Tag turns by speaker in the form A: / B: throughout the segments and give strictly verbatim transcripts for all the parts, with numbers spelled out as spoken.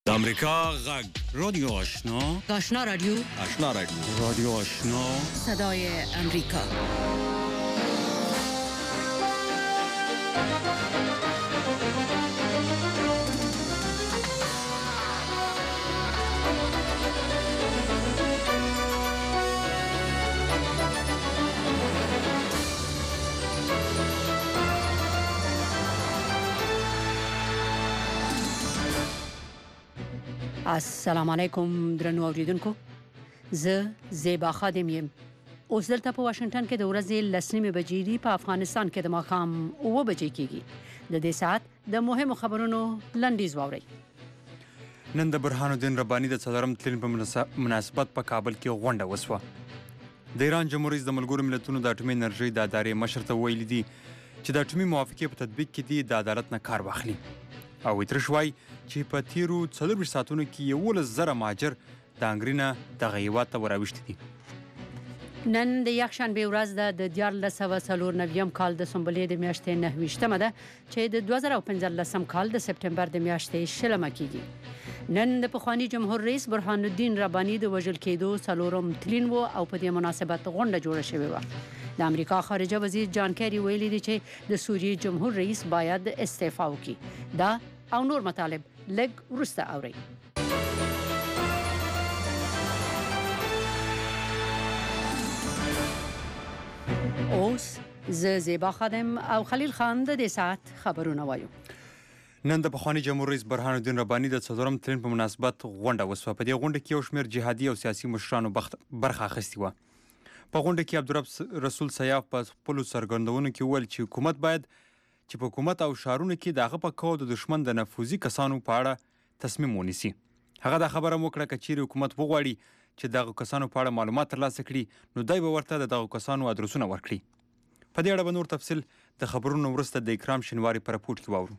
A: د امریکا غږ رادیو آشنا
B: آشنا رادیو
A: آشنا رادیو رادیو آشنا
B: صدای امریکا. السلام علیکم درنو اوریدونکو، زه زیبا خادم یم. اوس دلته په واشنگټن کې د ورځې لسنیمه بجې دي، په افغانستان کې د ماښام اوه بجې کېږي. د دې ساعت د مهمو خبرونو لنډیز واورئ.
C: نن د برهان الدین رباني د څلورم تلین په مناسبت په کابل کې غونډه وسوه. د ایران جمهوریت رئیس د ملګرو ملتونو د اټومي انرژۍ د ادارې مشر ته ویلي دي چې د اټومي موافقې په تطبیق کې دي د عدالت نه کار واخلي. او اترش وای چې په تیرو څلور ساعتونو کې یولس زره مهاجر د انګرینه دغه هیواد ته وراوښتي دي.
B: نن د یکشنبې ورځ ده، د دیارلس سوه څلور نویم کال د سنبلې د میاشتې نهه ویشتمه ده چې د دوه زره پنځلسم کال د سپټمبر د میاشتې شلمه کېږي. نن د پخواني جمهور رئیس برهان الدین رباني د وژل کېدو څلورم تلین و او په دې مناسبت غونډه جوړه شوې وه. د امریکا خارجه وزیر جان کیری ویلي دی چې د سوریې جمهور رئیس باید استعفا وکړي. دا او نور مطالب لږ وروسته اورئ. اوس زه زیبا خادم او خلیل خان د دې ساعت خبرونه وایو.
C: نن د پخواني جمهور رئیس برهان الدین رباني د څلورم تلین په مناسبت غونډه وسوه. په دې غونډه کې یو شمېر جهادي او سیاسي مشرانو برخه اخیستې وه. په غونډه کې عبدالرب رسول سیاف په خپلو څرګندونو کې وویل چې حکومت باید چې په حکومت او شهرونو کې د هغه په کول د دشمن د نفوذي کسانو په اړه تصمیم ونیسي. هغه دا خبره هم وکړه که چیرې حکومت وغواړي چې دغه کسانو په اړه معلومات ترلاسه کړي نو دی به ورته د دغه کسانو ادرسونه ورکړي. په دې اړه به نور تفصیل د خبرونو وروسته د اکرام شینواري په راپورټ کې واورو.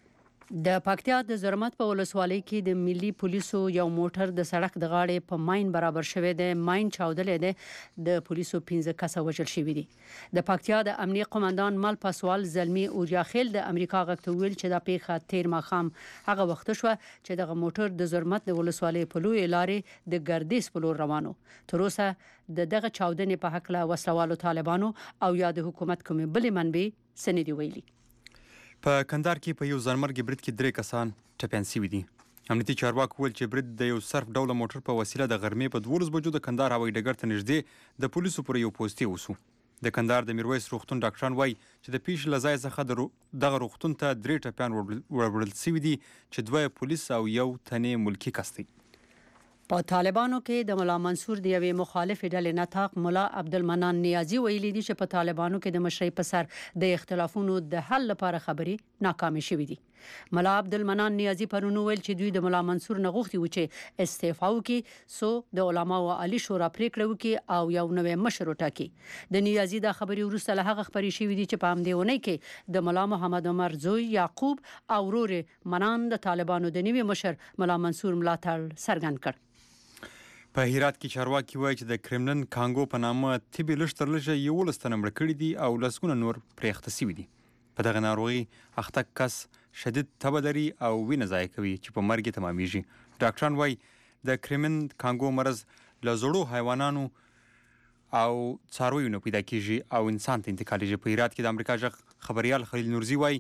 B: د پکتیا د زرمت په ولسوالۍ کې د ملي پولیسو یو موټر د سړک د غاړې په ماین برابر شوی دی. ماین چاودلې دی. د پولیسو پنځه کسه وژل شوي دي. د پکتیا د امنیه قومندان مل پاسوال زلمی اوریاخیل د امریکا غږ ته ویل چې دا پیښه تیر ماښام هغه وخت شوه چې دغه موټر د زرمت د ولسوالۍ په لوی لارې د ګردیز په لور روانو. تر اوسه د دغه چاودنې په هکله وسلوالو طالبانو او یا د حکومت کومې بلې منبع څه نه دي ویلي.
C: په کندهار کې په یو ځانمرګي برید کې درې کسان ټپیان شوي دي. امنیتي چارواکو وویل چې برید د یو سرف ډوله موټر په وسیله د غرمې په دولس بجو د کندهار هوایي ډګر ته نږدې د پولیسو پر یو پوستې وسو. د کندهار د میرویس روغتون ډاکټران وایي چې د پیښې له ځای څخه دغه روغتون ته درې ټپیان وړل شوي دي چې دوه پولیس او یو تنې ملکي کس دی.
B: په طالبانو کې د ملا منصور د یوې مخالفې ډلې نطاق ملا عبدالمنان نیازي ویلي دي چې په طالبانو کې د مشرۍ په سر د اختلافونو د حل لپاره خبرې ناکامې شوې دي. ملا عبدالمنان نیازي پرون ویل چې دوی د ملا منصور نه غوښتي و چې استعفا وکړي څو د علماو عالی شورا پریکړه وکړي او یو نوی مشر وټاکي. د نیازي دا خبرې وروسته له هغه خبرې شوې دي چې په همدې اونۍ کې د ملا محمد عمر زوی یعقوب او ورور منان د طالبانو د نوي مشر ملا منصور ملاتړ څرګند کړ.
C: په هرات کې چارواکي وایي چې د کرملن کانګو په نامه تبې لږ تر لږه یولس تنه مړه کړي دي او لسګونه نور پرې اخته شوي دي. په دغه ناروغي اخته کس شدید تبه لري او وینه ضایع کوي چې په مرګ یې تمامیږي. ډاکټران وایي د کرملن کانګو مرض له زړو حیوانانو او څارویو نه پیدا کیږي او انسان ته انتقالیږي. په هرات کې د امریکا غږ خبریال خلیل نورزي وایي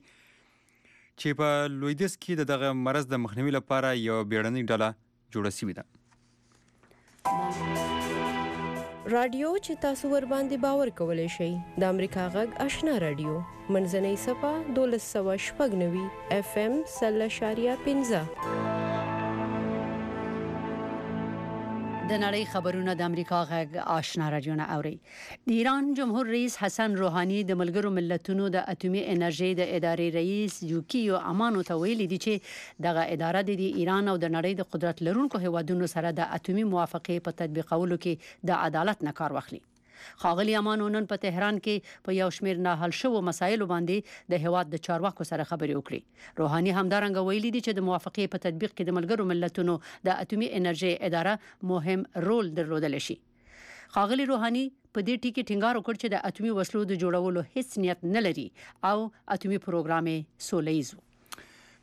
C: چې په لویدیځ کې د دغه مرض د مخنیوي لپاره یوه بیړنۍ ډله جوړه شوې ده.
D: رادیو چې تاسو ور باندې باور کولای شئ د امریکا غږ آشنا رادیو منځنۍ صفه دولس سوه شپږ نوي اف ام سل اشاریه پنځه.
B: د نړۍ خبرونه د امریکا غږ آشنا رادیو نه اوري. د ایران جمهور رئیس حسن روحاني د ملګرو ملتونو د اټومي انرژۍ د ادارې رئیس یوکیو امانو ته ویلي دي چې دغه اداره د ایران او د نړۍ د قدرت لرونکو هیوادونو سره د اټومي موافقې په تطبیقولو کې د عدالت نه کار واخلي. ښاغلي امانو نن په تهران کې په یو شمېر نه حل شوو مسایلو باندې د هیواد د چارواکو سره خبرې وکړي. روحاني همدارنګه ویلي دي چې د موافقې په تطبیق کې د ملګرو ملتونو د اټومي انرژۍ اداره مهم رول درلودلی شي. ښاغلي روحاني په دې ټکي ټینګار وکړ چې د اټومي وسلو د جوړولو هیڅ نیت نه لري او اټومي پروګرام یې سوله ییز و.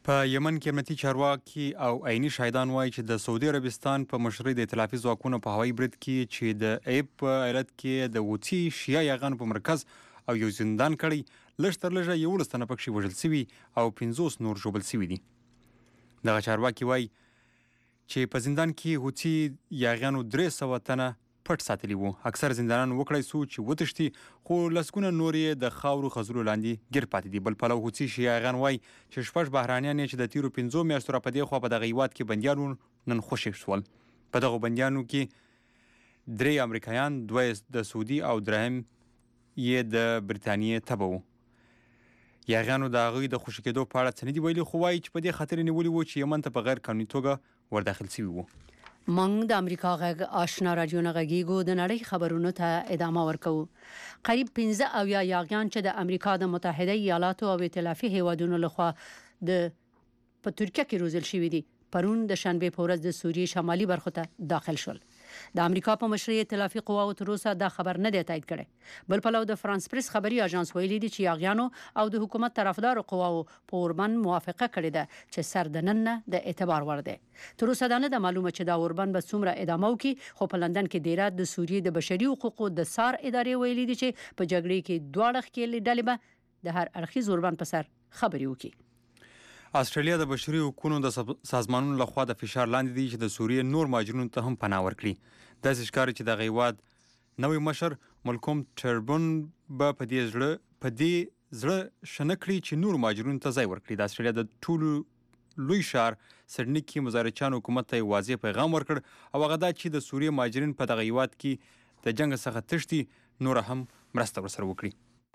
C: په یمن کې امنیتي چارواکي او عیني شاهدان وایي چې د سعودي عربستان په مشرۍ د ائتلافي ځواکونو په هوایي برید کې چې د ایب په ایالت کې د حوثي شیعه یاغانو په مرکز او یو زندان کړی لږ تر لږه یولس تنه پکې وژل سوي او پنځوس نور ژوبل سوي دي. دغه چارواکي وایي چې په زندان کې حوثي یاغیانو درې سوه تنه پټ ساتلي وو. اکثر زندانان وکړی سو چې وتښتي خو لسګونه نور یې د خاورو خزرو لاندې ګیر پاتې دي. بل پلو حوثي شیعیان وایي چې شپږ بهرانیان چې د تیرو پنځو میاشتو را په دې خوا په دغه هیواد کې بندیان وو نن خوشي شول. په دغو بندیانو کې درې امریکایان، دوه د سعودي او درهم یې د برټانیې تبه وو. یاغیانو د هغوی د خوشي کېدو په اړه څه نه دي ویلي، خو وایي چې په دې خاطر نیولي وو چې یمن ته په غیر قانوني توګه ورداخل سوي وو.
B: مونږ د امریکا غږ آشنا رادیو نه غږیږو د نړۍ خبرونو ته ادامه ورکوو. قریب پنځه اویا یاغیان چې د امریکا د متحده ایالاتو او ائتلافي هیوادونو لخوا د په ترکیه کې روزل شوي دي پرون د شنبه په ورځ د سوریې شمالي برخو ته داخل شول. د امریکا په مشرۍ ائتلافي قواو تر اوسه دا خبر نه دی تایید کړی. بل پلو د فرانس پریس خبري اژانس ویلي دي چې یاغیانو او د حکومت طرفدار قواو په اوربند موافقه کړې ده چې سر د نن نه د اعتبار وړ دی. تر اوسه دا نه ده معلومه چې دا اوربند به څومره ادامه وکړي، خو په لندن کې ډیره د سوریې د بشري حقوقو د سار ادارې ویلي دي چې په جګړې کې دواړه ښکېلې ډلې به د هر اړخیز اوربند په سر خبري وکړي.
C: استرالیا د بشري حقوقو د سازمانونو لخوا د فشار لاندې دي چې د سوریې نور مهاجرینو ته هم پناه ورکړي. داسې ښکاري چې دغه هیواد نوی مشر ملکوم ټربون به په دې زړه په دې زړه شنه کړي چې نور مهاجرینو ته ځای ورکړي. د استرالیا د ټولو لوی ښار سډني کې مظاهرچیانو حکومت ته واضح پیغام ورکړ او هغه دا چې د سوریې مهاجرین په دغه هیواد کې د جنګ څخه تښتي نور هم مرسته ورسره وکړي.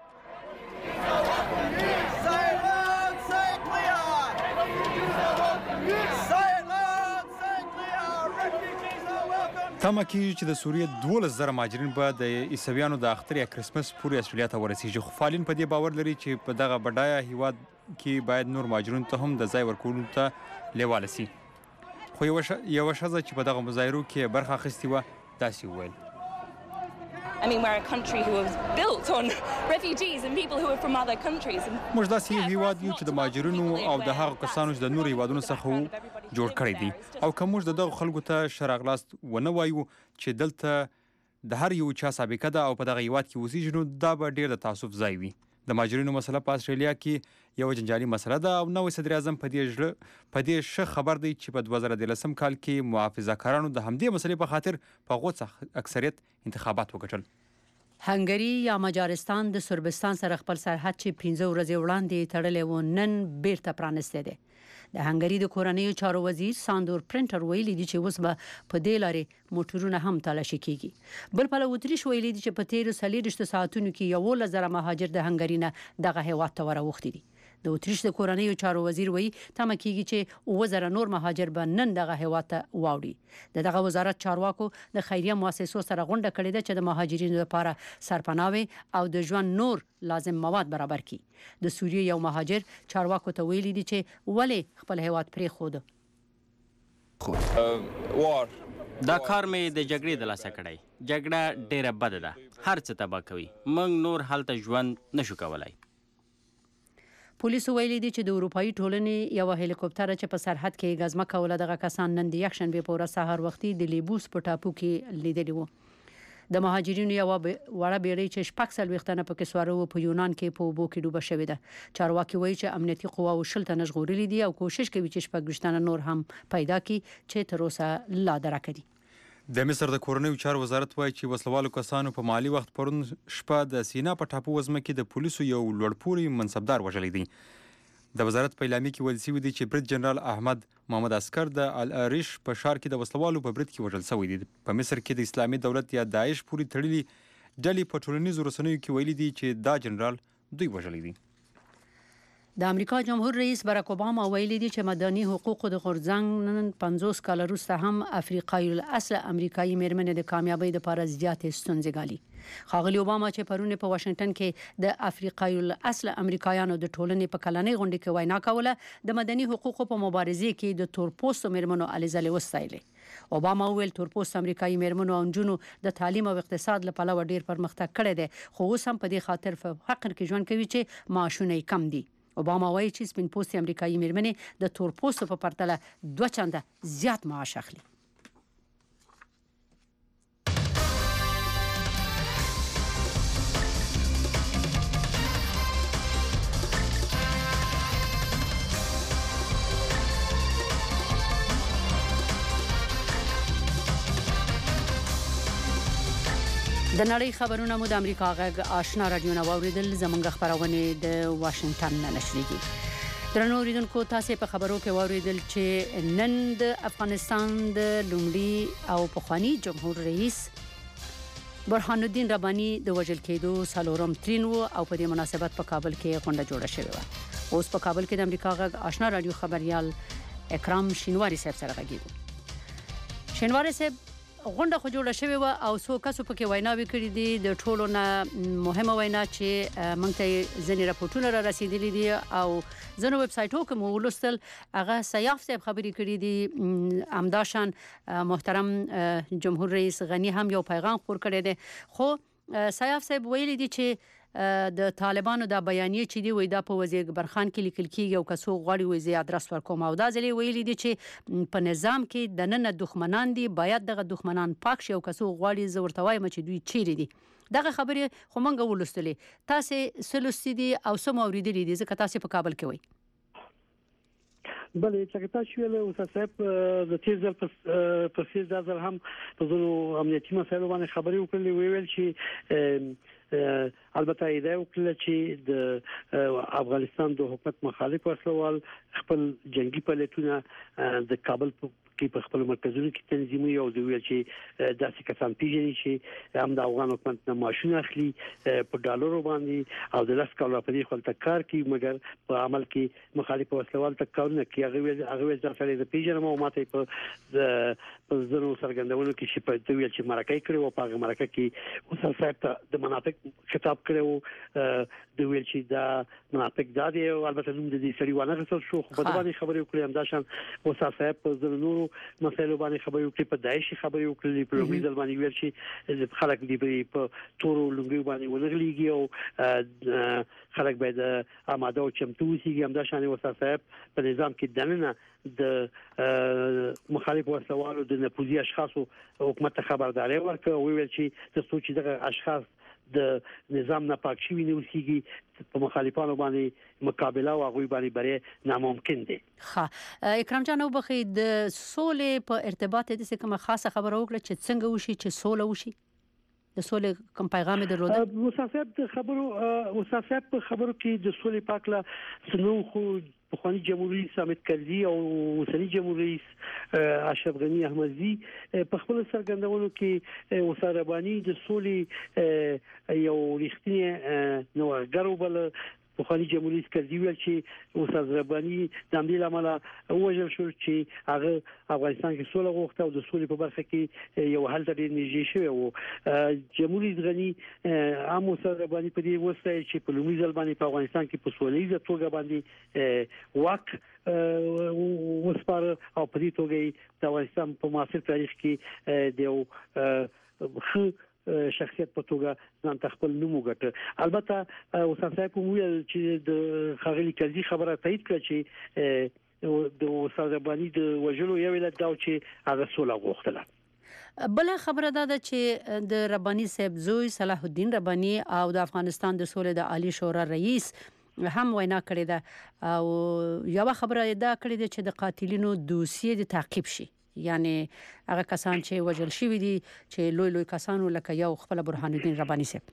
C: تمه کېږي چې د سوریې دولس زره مهاجرین به د عیسویانو د اختر یا کرسمس پورې استرالیا ته ورسیږي. خو فعالین په دې باور لري چې په دغه بډایه هیواد کې باید نور مهاجرینو ته هم د ځای ورکولو ته لیواله سي. خو یوه ښځه چې په دغه مظاهرو کې برخه اخیستې وه داسې وویل:
E: I mean, we're a country who was built on refugees and people who are from other countries.
C: موږ داسې یو هیواد یو چې د مهاجرینو او د هغو کسانو چې د نورو هیوادونو څخه جوړ کړی دی، او که موږ د دغو خلکو ته ښه راغلاست ونه وایو چې دلته د هر یو چا سابقه ده او په دغه هیواد کې اوسیږي، نو دا به ډېر د تعصب ځای وي. د مهاجرینو مسله په استرالیا کې یوه جنجالي مسله ده او نوی صدر اعظم په دې په دې ښه خبر دی چې په دوه زره دولسم کال کې محافظه‌کارانو د همدې مسلې په خاطر په غوڅ اکثریت انتخابات وګټل.
B: هنګري یا مجارستان د سربستان سره خپل سرحد چې پنځه ورځې وړاندې تړلی و نن بیرته پرانستی دی. د هنګري د کورنیو چارو وزیر ساندور پرنټر ویلي دي چې اوس به په دې لارې موټرونه هم تالاشي کیږي. بل پلو اتریش ویلي دي چې په تیرو څلېرویشتو ساعتونو کې یولس زره مهاجر د هنګري نه دغه هیواد ته وراوښتي دي. د اتریش د کورنیو چارو وزیر وایي تمه کیږي چې اووه زره نور مهاجر به نن دغه هیواد ته واوړي. د دغه وزارت چارواکو د خیریه مؤسسو سره غونډه کړې ده چې د مهاجرینو لپاره سرپناوي او د ژوند نور لازم مواد برابر کړي. د سوریې یو مهاجر چارواکو ته ویلي دي چې ولې خپل هیواد پرېښود.
F: دا کار مې د جګړې د لاسه کړی. جګړه ډیره بده ده، هر څه تباه کوي. موږ نور هلته ژوند نشو کولای.
B: پولیسو ویلي دي چې د اروپایي ټولنې یو هلیکوپټر چې په سرحد کې ګزمه کوله دغه کسان نن د یکشنبې په ورځ سهار وختي د لیبوس په ټاپو کې لیدلي وو. د مهاجرینو یوه وړه بیړۍ چې شپږ څلوېښت تنه پکې سواره وو په یونان کې په اوبو کې ډوبه شوې ده. چارواکي وایي چې امنیتي قواو شل تنه ژغورلي دي او کوشش کوي چې شپږ ویشت تنه نور هم پیدا کړي چې تر اوسه لا درکه دي.
C: د مصر د کورنیو چارو وزارت وایي چې وسلوالو کسانو په مالي وخت پرون شپه د سینا په ټاپو وزمه کې د پولیسو یو لوړپوړي منصبدار وژلی دی. د وزارت په اعلامیه کې ویل شوي دي چې برید جنرال احمد محمد عسکر د العریش په ښار کې د وسلوالو په برید کې وژل شوی دی. په مصر کې د اسلامي دولت یا داعش پورې تړلي ډلې په ټولنیزو رسنیو کې ویلي دي چې دا جنرال دوی وژلی دی.
B: د امریکا جمهور رئیس باراک اوباما ویلي دي چې مدني حقوقو د غورځنګ نن پنځوس کاله وروسته هم افریقایي الاصل امریکایي میرمنې د کامیابۍ لپاره زیاتې ستونزې ګالي. ښاغلي اوباما چې پرون په واشنگټن کې د افریقایي الاصل امریکایانو د ټولنې په کلنۍ غونډه کې وینا کوله، د مدني حقوقو په مبارزې کې د تورپوستو میرمنو هلې ځلې وستایلې. اوباما وویل تورپوست امریکایي میرمنو او نجونو د تعلیم او اقتصاد له پلوه ډیر پرمختګ کړی دی، خو اوس هم په دې خاطر په فقر کې ژوند کوي چې معاشونه یې کم دي. اوباما وایي چې سپین پوستې امریکایي میرمنې د تور پوستو په پرتله دوه چنده زیات معاش اخلي. د نړۍ خبرونه مو د امریکا غږ آشنا رادیو نو اوریدل زمونږ خبرونه د واشنگټن نه نشریږي. درنو اوریدونکو تاسو په خبرو کې اوریدل چې نن د افغانستان د لومړي او پخوانی جمهور رئیس برهان الدین رباني د وژل کېدو سالورم ترين او په دې مناسبت په کابل کې غونډه جوړه شوې و. اوس په کابل کې د امریکا غږ آشنا رادیو خبريال اکرام شینواری صاحب سره غږیږو. شینواری صاحب غونډه خو جوړه شوې و او څو کسو پکې ویناوي کړې دي. د ټولو نه مهمه وینا چې موږ ته ځینې راپورټونه را رسیدلي دي او ځینو ویب سایټونو کې مو ولوستل هغه سیاف صاحب خبرې کړې دي. امداشان محترم جمهور رئیس غنی هم یو پیغام خور کړی دی. خو سیاف صاحب ویلي دي چې د طالبانو د بیانیه چې دی وای دا په وزیر برخان کې لیکل کیږي او کسو غواړي وای زی ادرس ورکوم او دا ځلې ویلي دي چې په نظام کې د نن دښمنان دي باید دغه دښمنان پاک شي او کسو غواړي زورتوای مچ دوی چیرې دي. دغه خبرې خو مونږ ولوستلې. تاسو سلوستي دي او سم اوریدلې دي ځکه تاسو په کابل کې وای.
G: بله چې تاسو ویل او تاسو د تیزل په سیز ځل هم په زونو امنیتي مسایلو باندې خبرې وکړلې ویل چې البته ایده وکړه چې د افغانستان د حکومت مخالف وسلوال خپل جنگي پلیټونه د کابل کې په خپل مرکزونو کې تنظیموي او دوی چې داسې کسان پیژني چې هم د افغان حکومت نه ماشين اخلي په ډالرو باندې او د لاس کولو په دې خپل تکار کوي مګر په عمل کې مخالف وسلوال تکار نه کوي. هغه هغه ځکه د پیژنم او ماته په په زرو سرګندونو کې چې په دوی چې مرکه کړو او په هغه مرکه کې اوس صاحب ته د مناطق خطاب کړو د ویل چې دا مناطق د دې او البته نوم د دې سړي ونه غوښتل شو خو په باندې خبرې وکړې هم دا شان اوس صاحب په زرو مسایلو باندې خبرې وکړې په دایښ خبرې وکړې په لومړي ځل باندې ویل چې خلک دی په تورو لومړي باندې ونغليږي او خلک باید آماده او چمتو وي. هم دا شان اوس صاحب په نظام کې دننه د مخالف وسوالو د نپوزي اشخاصو حکومت خبرداري ورکړه او ویل چې د سوچ دغه اشخاص د نظام نه پاک شي نه وسیږي په مخالفانو باندې مقابله او غوي باندې بره ناممکن دي.
B: ها اکرام جان وبخي د سولې په ارتباط د څه کومه خاصه خبره وکړه چې څنګه وشي چې سوله وشي د سولې کوم پیغام درلوده؟
G: وسافت خبرو وسافت په خبرو کې د سولې پاکله سنو خو پخوانی جمهور رئیس حامد کرزي او اوسنی جمهور رئیس اشرف غنی احمدزي په خپل سرګندونو کې وساره رباني د سولې یو رښتینی نوښتګر وبل. پخوانی جمهور رئیس کرزي ویل چې وساره رباني د همدې لامل وژل شو چې هغه افغانستان کې سوله غوښته او د سولې په برخه کې یو حل ته نږدې شوی و. جمهور رئیس غنی هم وساره رباني په دې وسته چې په لومړي ځل باندې په افغانستان کې په سولې توګه باندې واک وسپار او په دې توګه د افغانستان په معاصر تاریخ کې د یو خو شخصیت په توګه ځان تخپل نوم وګټه. البته وساتای په ویل چې د خغلی کلي خبره تایید کړه چې د وساتبانی د وجلو یو ولادت دا چې هغه سوله غوښتله.
B: بل خبره ده چې د رباني صاحب زوی صلاح الدین رباني او د افغانستان د سولې د عالی شورا رئیس هم وینا کړې ده او یو خبره ده کړې ده چې د قاتلینو دوسیه د تعقیب شي. یعنی هغه کسان چې وجل شوی دي چې لوی لوی کسانو لکه یو خپل برهان الدین رباني صاحب.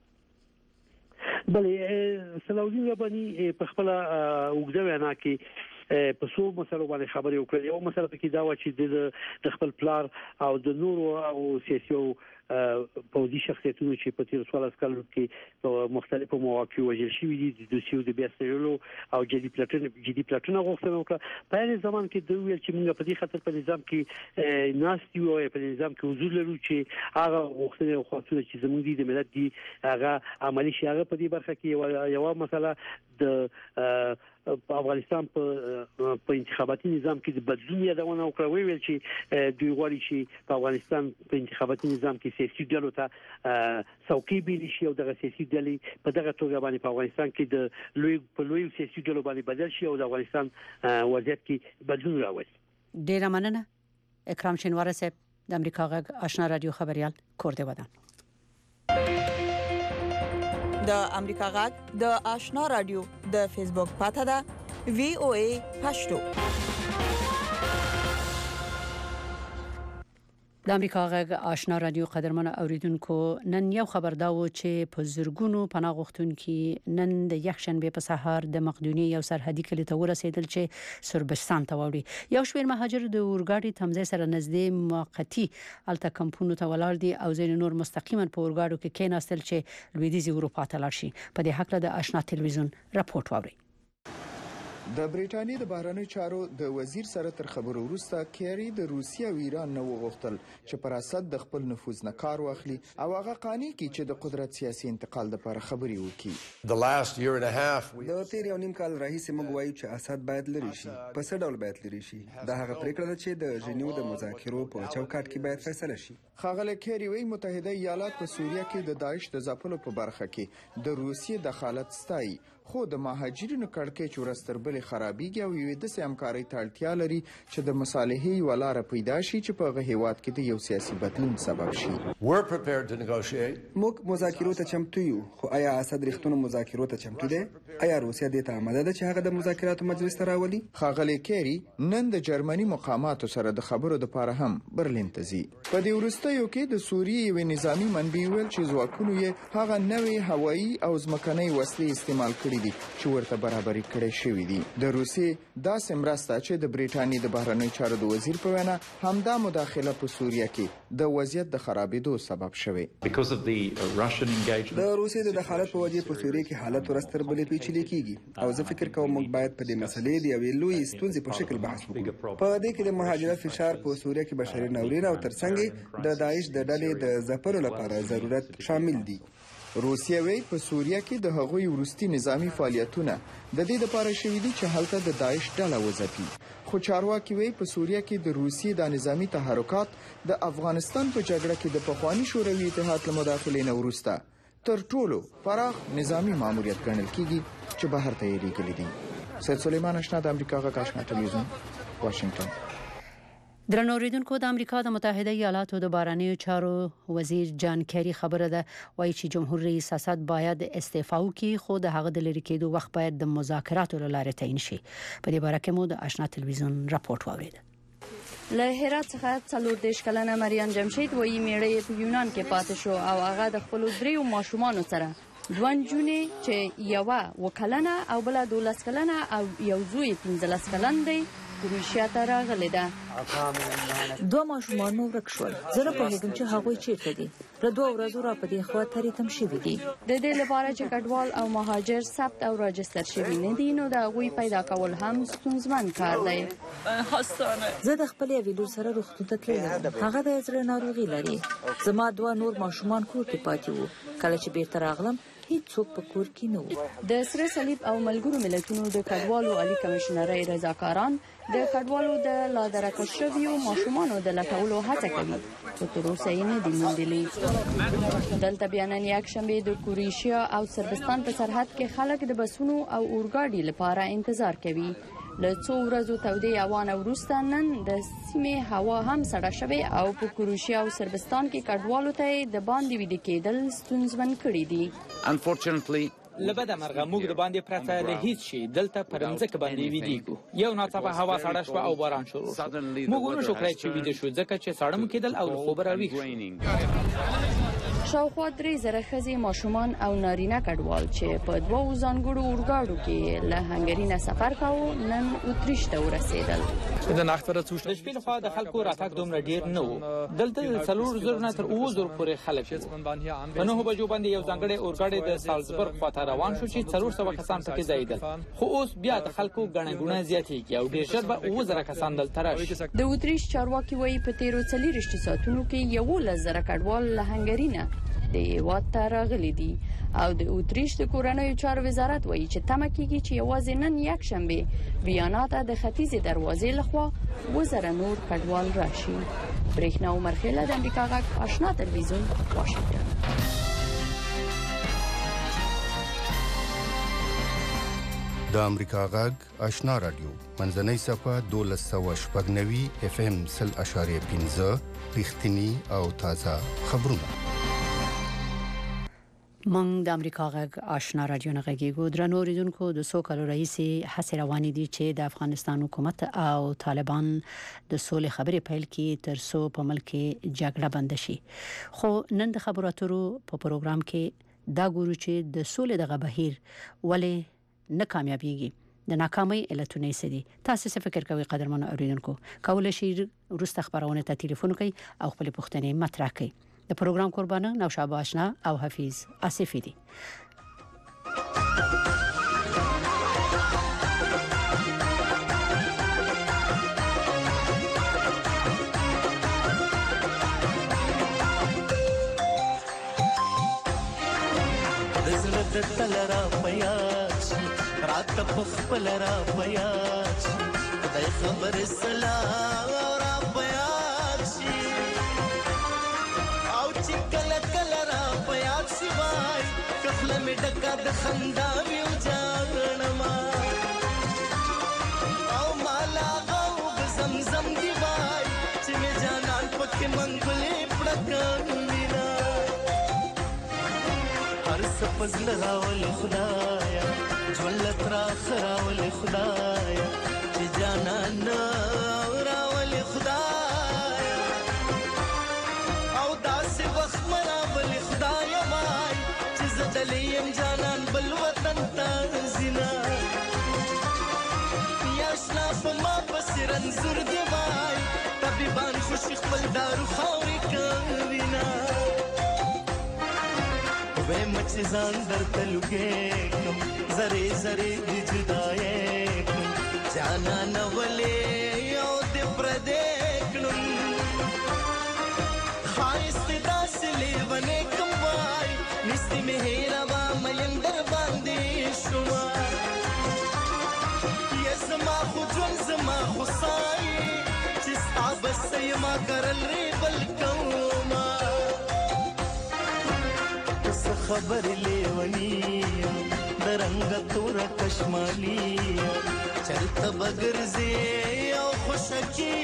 G: بلې صلاح الدین رباني په خپل وګړو وینا کې په څو مسلو باندې خبرې وکړې. یو مسله کې دا و چې د خپل پلار او د نورو او سیاسيو پوزي شخصیتونو چې په تیر څوارلس کالو کې په مختلفو مواقعو وژل شوي دي د دوسیو د بیا ستایلو او جدي پلاتون جدي پلاتونه غوښتنه وکړه. په هغه زمان کې دوی ویل چې موږ په دې خاطر په نظام کې ناست یو او په نظام کې حضور لرو چې هغه غوښتنه او خاصونه چې زموږ دي د ملت دي هغه عملی شي. هغه په دې برخه کې یو یو مسله د په افغانستان په په انتخاباتي نظام کې د بدلون یادونه وکړه ویل چې دوی غواړي چې په افغانستان په انتخاباتي نظام کې سیاسي ډلو ته څوکۍ بیل شي او دغه سیاسي ډلې په دغه توګه باندې په افغانستان کې د لوی په لوی سیاسي ډلو باندې بدل شي او د افغانستان وضعیت کې بدلون راوړي.
B: ډیره مننه. اکرام شینواره صاحب د امریکا غږ آشنا رادیو خبريال کورده ودان.
H: د امریکا غږ د آشنا رادیو د فیسبوک پاته ده وی او ای پښتو.
B: د امریکا غږ آشنا رادیو قدرمن اوریدونکو نن یو خبر دا و چې په زرګونو پناه غوښتونکو نن د یخشنبه په سهار د مقدونیې یو سرحدي کلی ته ورسېدل چې سربستان ته وړي. یو شمېر مهاجر د اورګاډي تمځای سره نږدې موقتی الته کمپونو ته ولاړ دي او ځین نور مستقیما په اورګاډو کې کېناستل چې لویدیځ اروپا ته لاړ شي. په دې حق له د آشنا تلویزیون راپورټ واوري.
I: د بریټانیې د بهرنیو چارو د وزیر سره تر خبرو وروسته کیری د روسیې او ایران نه وغوښتل چې پر اسد د خپل نفوذ نه کار واخلي او هغه قانع کړي چې د قدرت سیاسي انتقال لپاره خبري وکړي.
J: د تیر یو نیم کال راهیسې موږ وایو چې اسد باید لري شي. په څه ډول باید لري شي؟ دا هغه پریکړه ده چې د ژنیو د مذاکرو په چوکاټ کې باید فیصله شي.
I: ښاغلی کیری وایي متحده ایالات په سوریه کې د داعش د ځپلو په برخه کې د روسیې دخالت ستایي، خو د مهاجرینو کړکېچ ورستربلې خرابېږي او یوې داسې همکارۍ ته اړتیا لري چې د مصالحې یوه لاره پیدا شي چې په هغه هیواد کې د یو سیاسي بدلون سبب شي.
J: موږ مذاکرو ته چمتو یو، خو آیا اسد رښتونو مذاکرو ته چمتو دی؟ آیا روسیه دې ته آماده ده چې هغه د مذاکراتو مجلس ته راولي؟
I: ښاغلی کیری نن د جرمني مقاماتو سره د خبرو لپاره هم برلین ته ځي. په دې وروستیو کې د سوریې یوې نظامي منبع ویل چې ځواکونو یې هغه نوې هوایي او ځمکنۍ وسلې استعمال کړي دي چې ورته برابري کړې شوې دي. د روسیې داسې مرسته چې د بریټانیې د بهرنیو چارو د وزیر په وینا همدا مداخله په سوریه کې د وضعیت د خرابېدو سبب شوې.
J: د روسیې د دخالت په وجه په سوریه کې حالت ورستربلې پیچلې کیږي او زه فکر کوم موږ باید په دې مسلې د یوې لویې ستونزې په شکل بحث وکړو. په دې کې د مهاجرت فشار په سوریه کې بشري ناورین او ترڅنګ د داعش د ډلې د ځپلو لپاره ضرورت شامل دي. روسیه وی په سوریه کې د هغوی ورستي نظامی فعالیتونه د دې لپاره شوي دي چې هلته د داعش ډله وځپي. خو چارواکي وی په سوریه کې د روسیې د نظامی تحرکات د افغانستان په جګړه کې د پخوانی شوروي اتحاد له مداخلې نه وروسته تر ټولو پراخ نظامی ماموریت ګڼل کیږي چې بهر ته یې لیږلي دي. سید سلیمان اشنا د امریکا غږ آشنا تلویزیون واشنگټن.
B: درنو اوریدونکو د امریکا د متحده ایالاتو د بهرنیو چارو وزیر جان کیری خبره ده وایي چې جمهور رئیس اسد باید استعفا وکړي خو د هغه د لری کېدو وخت باید د مذاکراتو لاره تعیین شي. په دې باره کې مو د آشنا تلویزیون راپورټ واورید.
K: له هرات څخه څلور دیش کلنه مریم جمشید وایي میړه په یونان کې پاتې شو او هغه د خپل دریو ماشومانو سره دوه نجونې چې یوه وکلنه او بل دولس کلنه او یو زوی پنځلس کلن دی کروشیا ته راغلی ده.
L: دوه ماشومان مو ورک شول. زه نه پوهېږم چې هغوی چیرته دي. له دوه ورځو را په دې خوا تریتم شوي دي.
K: د دې لپاره چې کډوال او مهاجر ثبت او راجستر شوي نه دي نو د هغوی پیدا کول هم ستونزمن کار دی.
L: زه د خپل یوې لور سره روغتون ته تللی یم. هغه د زړه ناروغي لري. زما دوه نور ماشومان کور کې پاتې وو. کله چې بیرته راغلم هیڅوک په کور کې نه وو.
K: د سره صلیب او ملګرو ملتونو د کډوالو عالی کمشنرۍ رضاکاران د کډوالو د لادرکه شویو ماشومانو د لټولو هڅه کوي خو تر اوسه یې نه دي موندلي. دلته بیا نن یکشنبه د کروشیا او سربستان په سرحد کې خلک د بسونو او اورګاډي لپاره انتظار کوي. له څو ورځو تودې هوا وروسته نن د سیمې هوا هم سړه شوې او په کروشیا او سربستان کې کډوالو ته د باندې ویده کېدل ستونزمن کړي دي.
M: Unfortunately لبده مرغه موږ د باندې پرته له هیڅ شي دلته پر ځمکه باندې ویدیږو. یو ناڅاپه هوا سړه شوه او باران شروع شو. موږ ونه شو کړای چې ویده شو ځکه چې ساړه مو کېدل او له خوبه راویښ شو.
K: شاوخوا درې زره ښځې ماشومان او نارینه کډوال چې په دوو ځانګړو اورګاډو کې له هنګري نه سفر کاوه نن اتریش ته ورسېدل.
M: د شپې لخوا د خلکو راتګ دومره ډېر نه و. دلته د څلور زرو نه تر اووه زرو پورې خلک وو. په نهو بجو باندې یو ځانګړی اورګاډی د سالزبورګ خواته روان شو چې څلور سوه کسان پکې ځایېدل. خو اوس بیا د خلکو ګڼه ګوڼه زیاتېږي او ډېر ژر به اووه زره کسان دلته راشي.
K: د اتریش چارواکي وایي په تېرو څلېرویشتو ساعتونو کې یولس زره کډوال له هنګري نه د هیواد ته راغلي دي او د اوتریش د کورنیو چارو وزارت وایي چې تمه کیږي چې یوازې نن یک شنبه ویانا ته د ختیځ دروازې لخوا وزره نور کډوال راشي. برېښنا عمر خیله د امریکا غږ آشنا تلویزیون واشنگټن.
N: د امریکا غږ آشنا رادیو منځنۍ صفه دولس سوه شپږ نوي اف ام سل اشاریه پنځه رښتینی او تازه خبرونه.
B: من د امریکا غږ آشنا رادیو نه غږیږو. درنو اوریدونکو، د څو کالو راهیسې هڅې روانې دي چې د افغانستان حکومت او طالبان د سولې خبرې پیل کړي تر څو په ملک کې جګړه بند شي. خو نن د خبرو اترو په پروګرام کې دا ګورو چې د سولې دغه بهیر ولې نه کامیابیږي، د ناکامۍ علتونه څه دي. تاسو څه فکر کوئ قدرمنو اوریدونکو؟ کولای شئ وروسته خبرونه ته ټلیفون وکړئ او خپل پوښتنې مطرح کړئ. د پروګرام قربانه نوشابه آشنا او حفیظ آصفی دي.
O: د تلرا پیاچ رات په خپل را پیاچ د خبر سلام را پیاچ او چې کله کله را پیاچ وای کله مې ډکا د خندا ویو جانما او مالا غو زمزم دی وای چې مې جانان پکې منګلې پړکانینا فضل راول خدایا جولت را خراول خدایا چې جانان راول خدایا او داس وخت مراول خدایا وای چې زدلیم جانان بل وطن ته زینا یاشنا فما بسرن زور دی وای طبيبان خوش خپل دارو خوري کوینا وې مچ ځان درته لګې کوم زری زری د جدای کوم جانا نولې یو د پردې کوم خایست داس لیونه کوم وای نستې مې هیرا مې در باندې شوما یسما خو جون زما خو سای چې صاحب سیما کرل ری بل کوما خبر لیونی درنګ تور کشمالی چلته بغرزي او خوشکی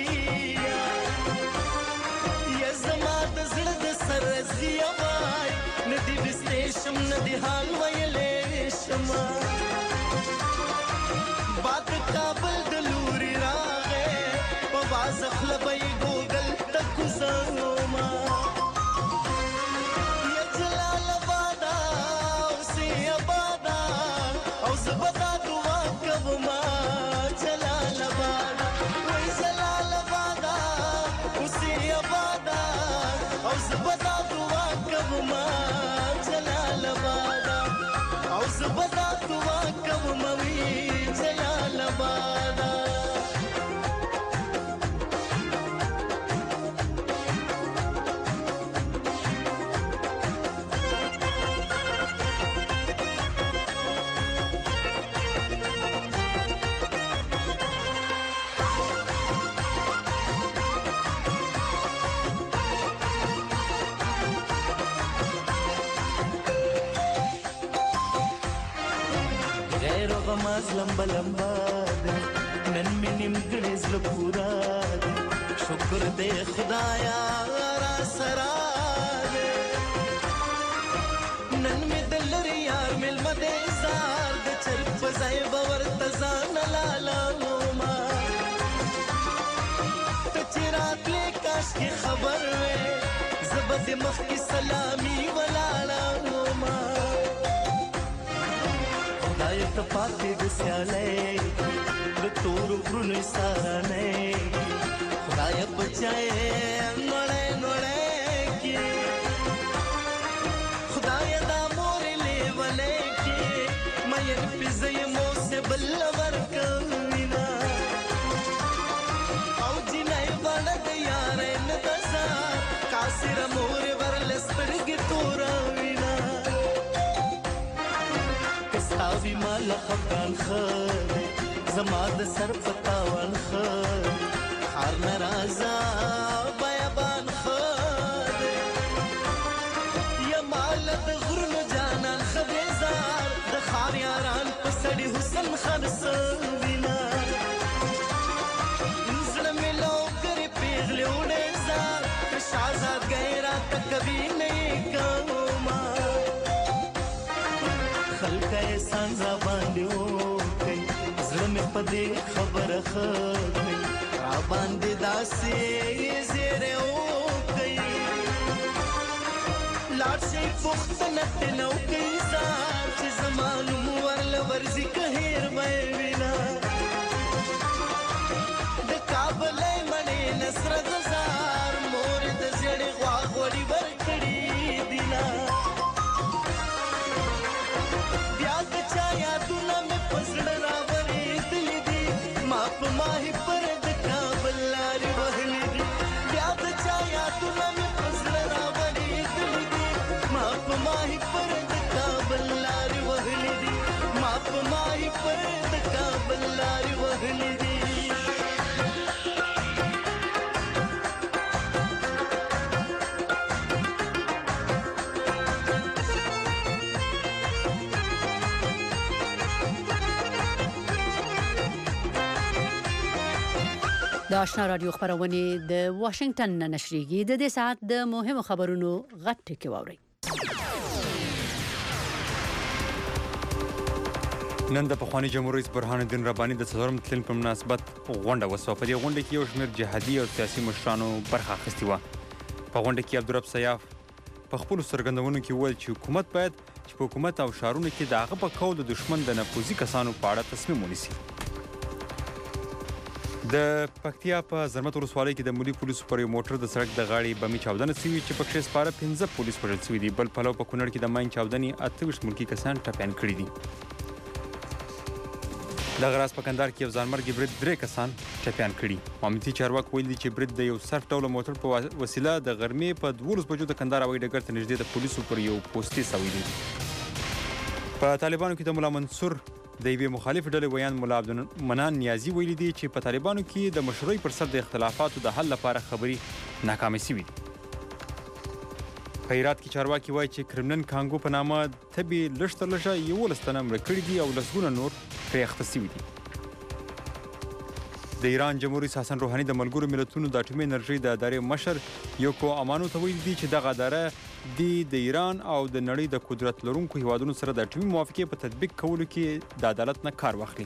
O: یا زما د زړه د سرزي وای ندی وستېشم ندی حال ویلې شما باد کابل د لوري راغې په واز خلبې ګوګل تک زما لمبا لمبا نن مې نیمګړې زړه پورا شکر دې خدایا را سره نن مې د لري یار ملمه دې زار د چل فزای باور تزان لالا ما ته چرات لې کاش کې خبر وې زبد مخ کې سلامي ولالا ما ته پاتې د سیالې د تور غرونو سارانه خدای بچای نړۍ نړۍ کې خدای دا مور لیولې کې مې پزې مو سه بل ورکوینا او جنای وړ د یارې نه دزا کاسر مور ورلسترګ تورا خفقان خدي زما د سر پتاوان خدي خار نرازا بیابان خدي یا مال د غرونو جانان خبيزار د خار یاران پسړي حسن خان سوینا زړه ملو کرے پیغله وړه زار شازاد غیرا کبھی نہیں کوما خلق احسان را باندې وکي زړه مې پدې خبره خکې را باندې داسې زیره وکي لاړ شي پختنه نو کې زار چې زمانو ورل ورزي کهیر وې وینا د کابل مړې نصر زار مور د زړې غوا غوړي ورکړي دینا بیا د چا یادونه مې پسړه راوړې دلې دي ما په ماهي پر د کابل لارې وهلې دي بیا د چا یادونه مې پسړه راوړې دلې دي ما په ماهي پر د کابل لارې وهلې دي ما په ماهي پر د کابل لارې وهلې دي
B: د آشنا رادیو خبرونه د واشنگټن نه نشریږي د دې ساعت د مهمو خبرونو غټ ټکی ووري
C: نن د پخوانی جمهور رئیس برهان الدین رباني د څلورم تلین په مناسبت غونډه وسوه. په دې غونډه کې یو شمېر جهادي او سیاسي مشرانو برخه اخیستې وه. په غونډه کې عبدالرب سیاف په خپلو څرګندونو کې وویل چې حکومت باید چې په حکومت او ښارونو کې د هغه په قول د دښمن د نفوذي کسانو په اړه تصمیم ونیسي. د پکتیا په زرمت ولسوالۍ کې د ملي پولیسو پر یو موټر د سړک د غاړې بمي چاودنه شوې چې پکښې سپاره پنځه پولیس وژل شوي دي. بل پلو په کونړ کې د ماین چاودنې اته ویشت ملکي کسان ټپیان کړي دي. دغه راز په کندهار کې یو ځانمرګي برید درې کسان ټپیان کړي. امنیتي چارواکو ویلي دي چې برید د یو صرف ډوله موټر په وسیله د غرمې په دولس بجو د کندهار هوایي ډګر ته نږدې د پولیسو پر یو پوستې سوی دي. په طالبانو کې د ملا منصور د یوې مخالفې ډلې ویان ملا عبدالمنان نیازي ویلي دي چې په طالبانو کې د مشروعي پر سر د اختلافاتو د حل لپاره خبرې ناکامې شوي دي. په هرات کې چارواکي وایي چې کرملن کانګو په نامه تبې لږ تر لږه یولس تنه مړه کړي دي او لسګونه نور پرې اخته شوي دي. د ایران جمهور رئیس حسن روحاني د ملګرو ملتونو د اټومي انرژۍ د ادارې مشر یوکو امانو ته ویلي دي چې دغه اداره دی د ایران او د نړۍ د قدرت لرونکو هیوادونو سره د اټومي موافقې په تطبیق کولو کې د عدالت نه کار واخلي.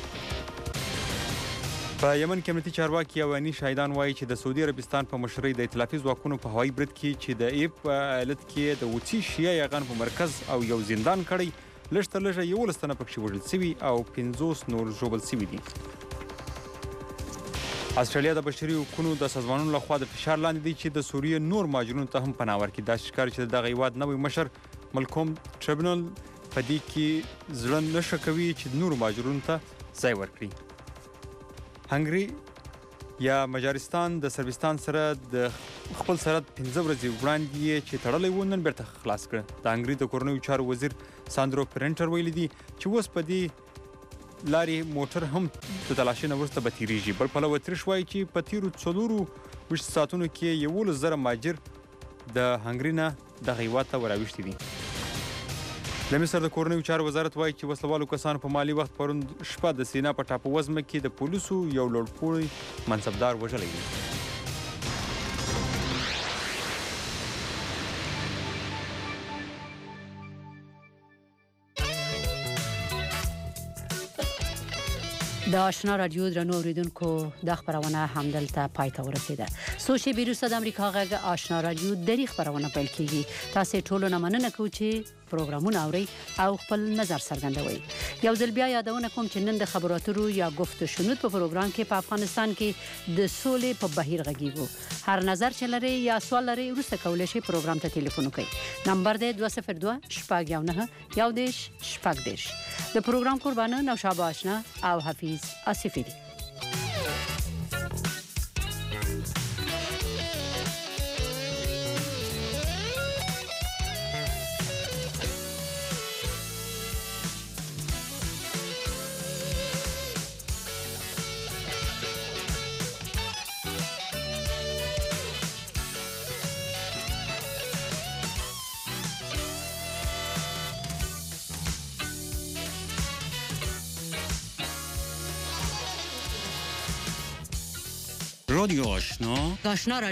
C: په یمن کې امنیتي چارواکي او عیني شاهدان وایي چې د سعودي عربستان په مشرۍ د ائتلافي ځواکونو په هوایي برید کې چې د ایب په ایالت کې د وچی شیعه یاغان په مرکز او یو زندان کړی لږ تر لږه یولس تنه پکښې وژل شوي او پنځوس نور ژوبل شوي دي. استرالیا د بشري حقوقو د سازمانونو لخوا د فشار لاندې دی چې د سوریې نور مهاجرونو ته هم پناه ورکړي. داسې ښکاري چې دغه هیواد نوی مشر ملکوم ټریبونل په دې کې زړه نه ښه کوي چې نورو مهاجرونو ته ځای ورکړي. هنګري یا مجارستان د سربستان سره د خپل سرحد پنځه ورځې وړاندې چې تړلی و نن بیرته خلاص کړ. د هنګري د کورنیو چارو وزیر ساندرو پرنټر ویلي دي چې اوس په دې لارې موټر هم د تلاشۍ نه وروسته به تیریږي. بل پلوه اتریش وایي چې په تیرو څلورو ویشت ساعتونو کې یولس زره مهاجر د هنګري نه دغه هیواد ته وراویشتي دي. د مصر د کورنیو چارو وزارت وایي چې وسلوالو کسانو په مالي وخت پرون شپه د سینا په ټاپو وزمه کې د پولیسو یو لوړپوړی منصبدار وژلی دی.
B: د آشنا رادیو درنو اوریدونکو د خبرونه همدلته پای ته ورسیده. سوشي بیروسه د امریکا غږ آشنا رادیو دری خبرونه پیل کیږي. تاسو ټول نه مننه کوم چې پروګرامونه اوري او خپل نظر څرګندوي. یو ځل بیا یادونه کوم چې نن د خبرو اترو یا گفت و شنود په پروګرام کې په افغانستان کې د سولې په بهیر غږیږو. هر نظر چې لري یا سوال لري وروسته کولای شي پروګرام ته ټلیفون وکړي. نمبر دی دوه صفر دوه شپږ یو نه یو دیش شپږ دیش. د پروګرام قربانه نوشابه آشنا او حفیظ آصفی دي.
A: رادیو آشنا
B: آشنا